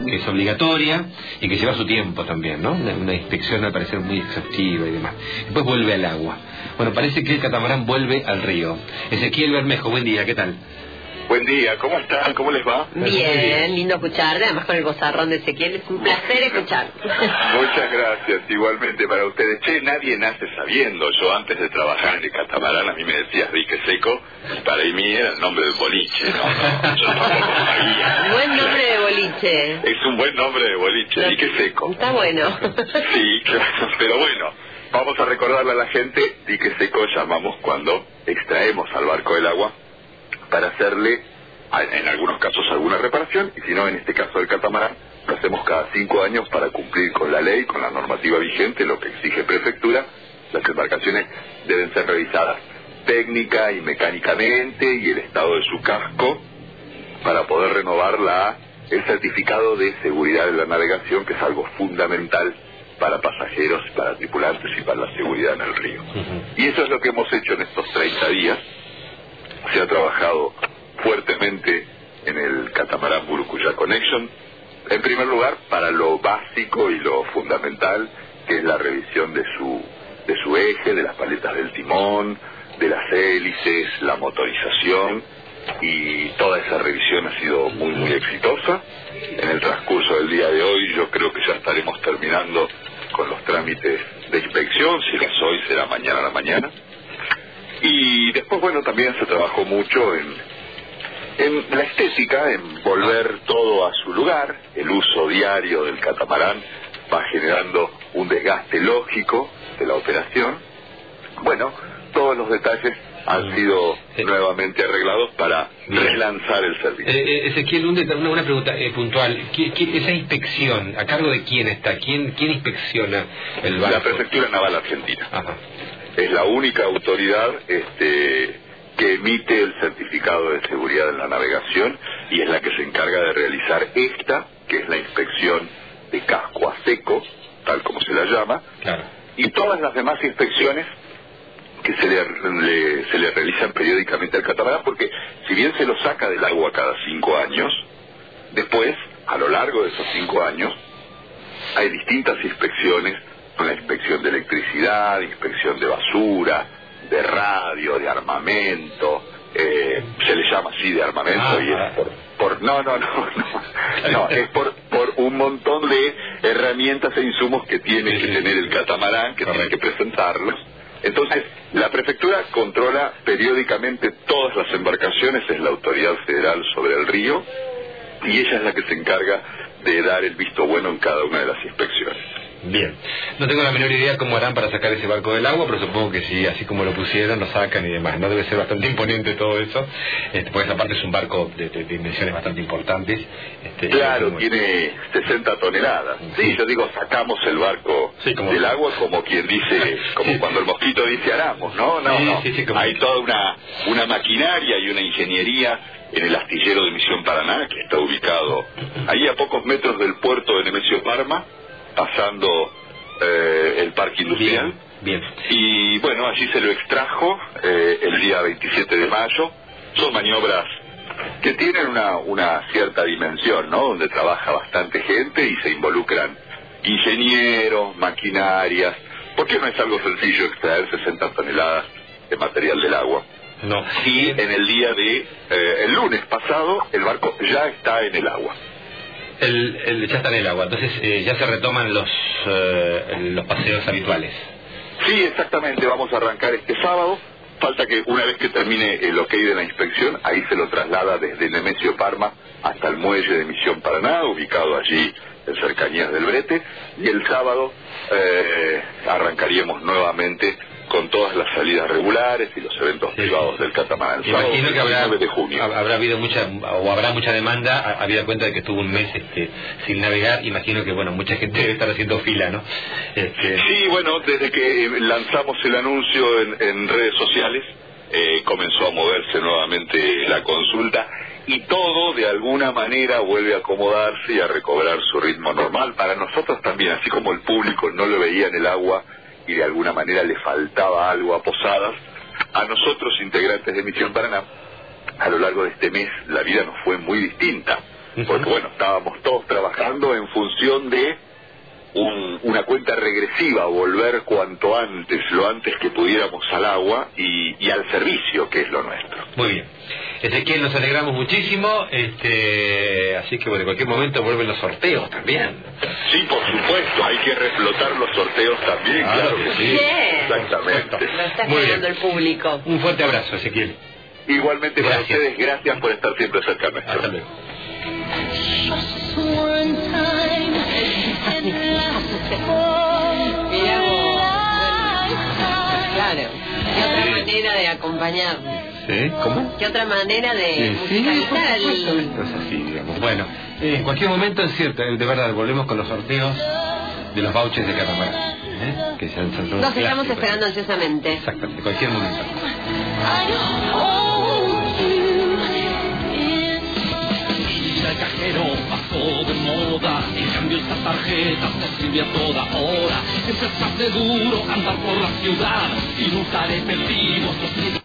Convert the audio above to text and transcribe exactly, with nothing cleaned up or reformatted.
que es obligatoria y que lleva su tiempo también, ¿no? Una, una inspección al parecer muy exhaustiva y demás. Después vuelve al agua. Bueno, parece que el catamarán vuelve al río. Ezequiel Bermejo, buen día, ¿qué tal? Buen día, ¿cómo están? ¿Cómo les va? Bien, lindo escucharte, además con el vozarrón de Ezequiel, es un placer escuchar. Muchas gracias, igualmente para ustedes. Che, nadie nace sabiendo. Yo antes de trabajar en el catamarán, a mí me decías dique seco, para mí era el nombre de boliche, ¿no? Yo tampoco sabía. Buen nombre de boliche. Es un buen nombre de boliche, dique seco. Está bueno. Sí, claro, pero bueno, vamos a recordarle a la gente, dique seco llamamos cuando extraemos al barco del agua para hacerle, en algunos casos, alguna reparación, y si no, en este caso del catamarán, lo hacemos cada cinco años para cumplir con la ley, con la normativa vigente, lo que exige prefectura. Las embarcaciones deben ser revisadas técnica y mecánicamente, y el estado de su casco, para poder renovar la, el certificado de seguridad de la navegación, que es algo fundamental para pasajeros, para tripulantes y para la seguridad en el río. Uh-huh. Y eso es lo que hemos hecho en estos treinta días. Se ha trabajado fuertemente en el catamarán Burucuyá Connection, en primer lugar para lo básico y lo fundamental, que es la revisión de su de su eje, de las paletas del timón, de las hélices, la motorización, y toda esa revisión ha sido muy muy exitosa. En el transcurso del día de hoy yo creo que ya estaremos terminando con los trámites de inspección, si no es hoy será mañana a la mañana. Y después, bueno, también se trabajó mucho en, en la estética, en volver todo a su lugar. El uso diario del catamarán va generando un desgaste lógico de la operación. Bueno, todos los detalles han sido eh, nuevamente arreglados para bien. relanzar el servicio. Eh, eh, Ezequiel, un una, una pregunta eh, puntual. ¿Qué, qué, esa inspección, ¿a cargo de quién está? ¿Quién, quién inspecciona el barco? La Prefectura Naval Argentina. Ajá. Es la única autoridad este, que emite el certificado de seguridad en la navegación, y es la que se encarga de realizar esta, que es la inspección de casco a seco, tal como se la llama, claro. Y todas las demás inspecciones que se le, le, se le realizan periódicamente al catamarán, porque si bien se lo saca del agua cada cinco años, después, a lo largo de esos cinco años, hay distintas inspecciones, la inspección de electricidad, inspección de basura, de radio, de armamento, eh, se le llama así de armamento, ah, y es por, por no, no, no, no, no es por, por un montón de herramientas e insumos que tiene que tener el catamarán, que tiene que presentarlos. Entonces, la prefectura controla periódicamente todas las embarcaciones, es la autoridad federal sobre el río, y ella es la que se encarga de dar el visto bueno en cada una de las inspecciones. Bien, no tengo la menor idea cómo harán para sacar ese barco del agua, pero supongo que sí, así como lo pusieron, lo sacan y demás. No debe ser bastante imponente todo eso, este, pues aparte es un barco de, de, de dimensiones bastante importantes. Este, claro, tiene sesenta toneladas. Sí, sí, yo digo, sacamos el barco sí, como... del agua como quien dice, como sí. Cuando el mosquito dice aramos, ¿no? No, sí, no. Sí, sí, como... Hay toda una, una maquinaria y una ingeniería en el astillero de Misión Paraná, que está ubicado ahí a pocos metros del puerto de Nemesio Parma, pasando eh, el parque industrial. Bien, bien. Y bueno, allí se lo extrajo eh, el día veintisiete de mayo. Son maniobras que tienen una, una cierta dimensión, ¿no? Donde trabaja bastante gente y se involucran ingenieros, maquinarias, porque no es algo sencillo extraer sesenta toneladas de material del agua. No. Y en el día de, eh, el lunes pasado, el barco ya está en el agua. El, el, ya está en el agua, entonces eh, ya se retoman los eh, los paseos habituales. Sí, exactamente, vamos a arrancar este sábado. Falta que una vez que termine el ok de la inspección, ahí se lo traslada desde Nemesio Parma hasta el muelle de Misión Paraná, ubicado allí en cercanías del Brete, y el sábado eh, arrancaríamos nuevamente con todas las salidas regulares y los eventos sí, privados sí. del catamarán. Imagino que habrá, de junio. habrá habido mucha, o habrá mucha demanda, habida cuenta de que estuvo un mes este, sin navegar. Imagino que, bueno, mucha gente debe estar haciendo fila, ¿no? Este... Sí, bueno, desde que lanzamos el anuncio en, en redes sociales, eh, comenzó a moverse nuevamente la consulta, y todo de alguna manera vuelve a acomodarse y a recobrar su ritmo normal. Para nosotros también, así como el público no lo veía en el agua y de alguna manera le faltaba algo a Posadas, a nosotros, integrantes de Misión Paraná, a lo largo de este mes la vida nos fue muy distinta, porque bueno, estábamos todos trabajando intención de un, una cuenta regresiva, volver cuanto antes, lo antes que pudiéramos al agua y, y al servicio, que es lo nuestro. Muy bien. Ezequiel, nos alegramos muchísimo, este, así que bueno, en cualquier momento vuelven los sorteos también. Sí, por supuesto, hay que reflotar los sorteos también, Ah, claro que sí. Bien. Exactamente. Lo está Muy esperando bien. el público. Un fuerte abrazo, Ezequiel. Igualmente para Gracias. ustedes, gracias por estar siempre cerca nuestro. Hasta luego. Mirá vos. Claro. ¿Qué otra manera de acompañarnos? ¿Sí? ¿Cómo? ¿Qué otra manera de Sí, sí, musicalizar por el... supuesto, esto es así, digamos. Bueno, eh, en cualquier momento es cierto, eh, de verdad, volvemos con los sorteos de los vouchers de Catamarán, ¿eh? Que son, son, son Nos estamos clásicos. esperando ansiosamente. Exactamente, en cualquier momento. El cajero pasó de moda, en cambio esta tarjeta te sirve a toda hora. Siempre está seguro andar por la ciudad sin usar efectivos.